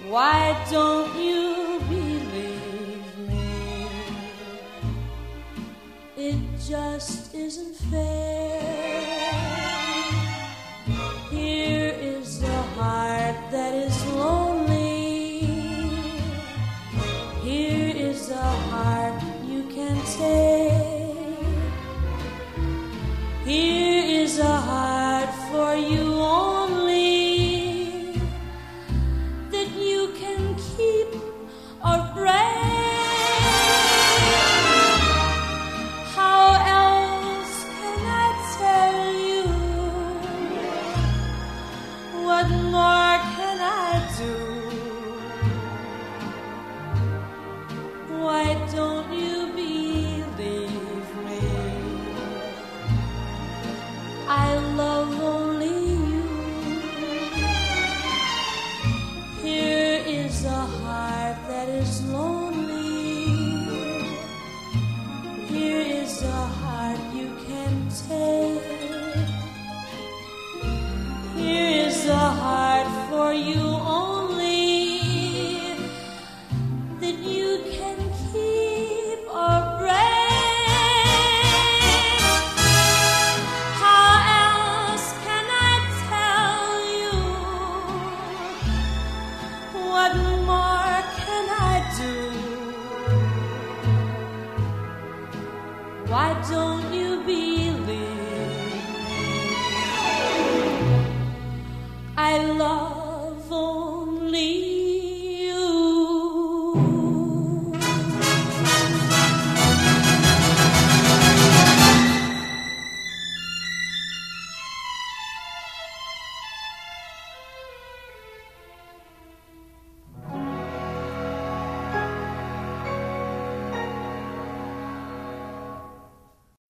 Why don't you believe me? It just isn't fair. Here is a heart that is lonely. Here is a heart you can take. Here is a heart for you only, that you can keep or break. How else can I tell you? What more can I do? Why don't you believe me? I love only you. Here is a heart that is lonely. Here is a heart you can take.